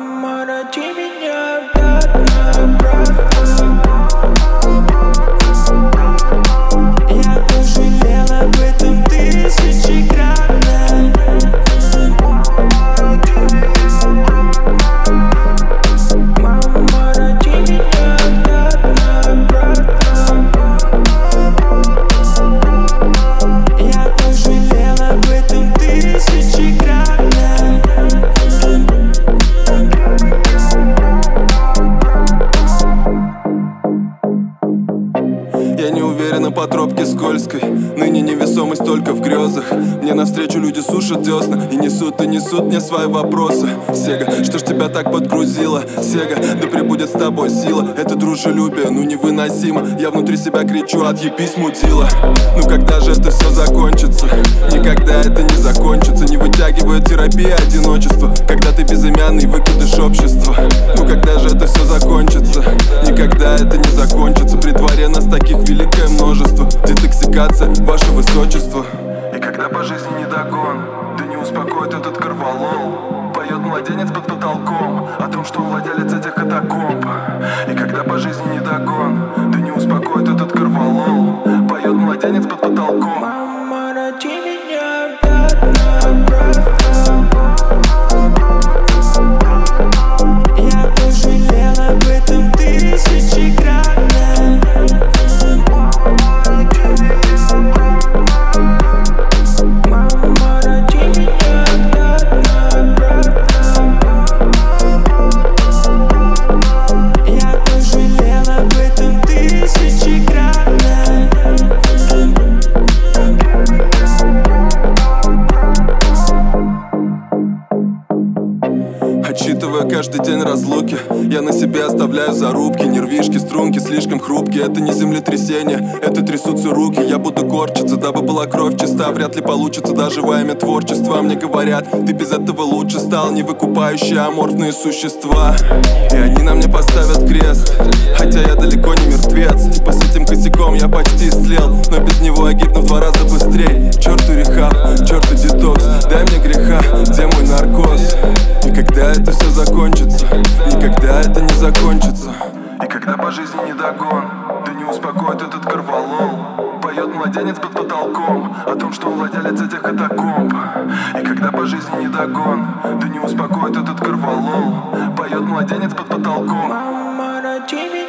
Мама, роди меня обратно. Я пожалел об этом тысячекратно. Мама, роди меня обратно. Я пожалел об этом тысячекратно. Я не уверена по тропке скользкой, ныне невесомость только в грезах. Мне навстречу люди сушат десна и несут мне свои вопросы. Сега, что ж тебя так подгрузило? Сега, да пребудет с тобой сила. Это дружелюбие, ну невыносимо. Я внутри себя кричу: отъебись, мудила. Ну когда же это все закончится? Никогда это не закончится. Не вытягивает терапия одиночества, когда ты безымянный выкидыш общества. Ну когда же это все закончится? Никогда это не закончится. При дворе нас таких великое множество. Детоксикация, ваше высочество. И когда по жизни не догон, да не успокоит этот корвалол. Поет младенец под потолком о том, что он владелец этих катакомб. И когда по жизни не догон, да не успокоит этот корвалол. Поет младенец под потолком. Мама, роди меня обратно. Я пожалел об этом тысячекратно. Мама, роди меня обратно. Я пожалел об этом тысячекратно. Отсчитывая каждый день разлуки, я на себе оставляю зарубки. Нервишки, струнки слишком хрупкие. Это не землетрясение, это трясутся руки. Я буду корчиться, дабы была кровь чиста. Вряд ли получится даже во имя творчества. Мне говорят, ты без этого лучше стал. Не выкупающие аморфные существа. И они на мне поставят крест, хотя я далеко не мертвец. Типа с этим косяком я почти слел, но без него я гибну в 2 раза быстрей. Черт и рехаб, черт и детокс. Дай мне греха, где мой наркоз? Никогда это все закончится, никогда это не закончится. И когда по жизни не догон, да не успокоит этот корвалол. Поет младенец под потолком о том, что он владелец этих катакомб. И когда по жизни не догон, да не успокоит этот корвалол. Поет младенец под потолком. Мама, роди меня